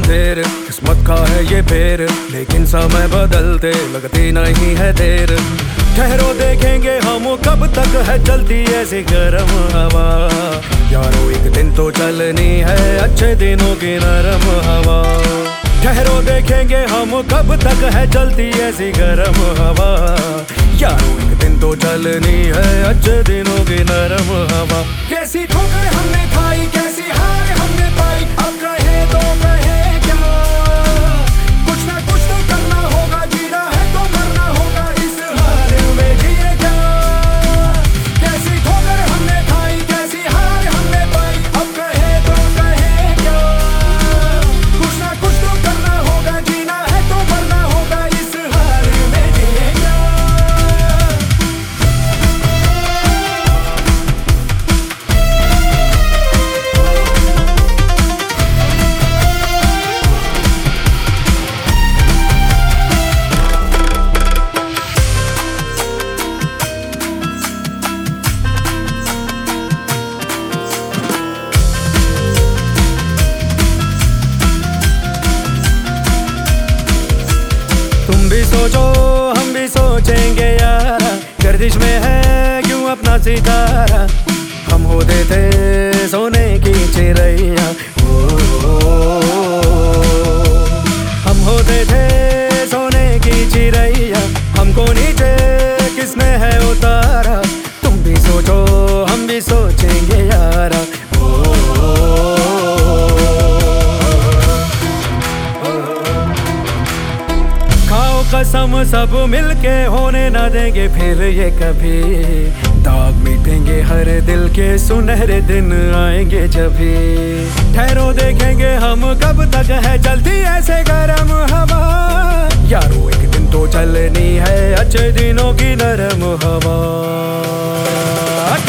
देर, किस्मत का है ये फेर, लेकिन समय बदलते लगती नहीं है देर। ठहरो देखेंगे हम कब तक है चलती ऐसी गर्म हवा, यारो एक दिन तो चलनी है अच्छे दिनों की नरम हवा। ठहरो देखेंगे हम कब तक है चलती ऐसी गर्म हवा, यारो एक दिन तो चलनी है अच्छे दिनों की नरम हवा। कैसी ठोकर हमने खाई, कैसी हार हमने पाई, अब कहे तो कहे क्या, कुछ ना कुछ तो करना होगा, जीना है तो मरना होगा, इस हाल में जिए क्या। कैसी ठोकर हमने खाई, कैसी हार हमने पाई, अब कहे तो कहे क्या, कुछ ना कुछ तो करना होगा, जीना है तो मरना होगा, इस हाल में जिए क्या। तुम भी सोचो हम भी सोचेंगे यारा, गर्दिश में है क्यों अपना सितारा। हम होते थे सोने की चिड़ैया, हम होते थे सोने की चिड़ैया, हमको नीचे किसने है उतारा। तुम भी सोचो हम भी सोचेंगे यारा। कसम सब मिलके होने ना देंगे फिर ये कभी, दाग मिटेंगे हर दिल के सुनहरे दिन आएंगे जब भी। ठहरो देखेंगे हम कब तक है चलती ऐसे गरम हवा, यारो एक दिन तो चलनी है अच्छे दिनों की नरम हवा।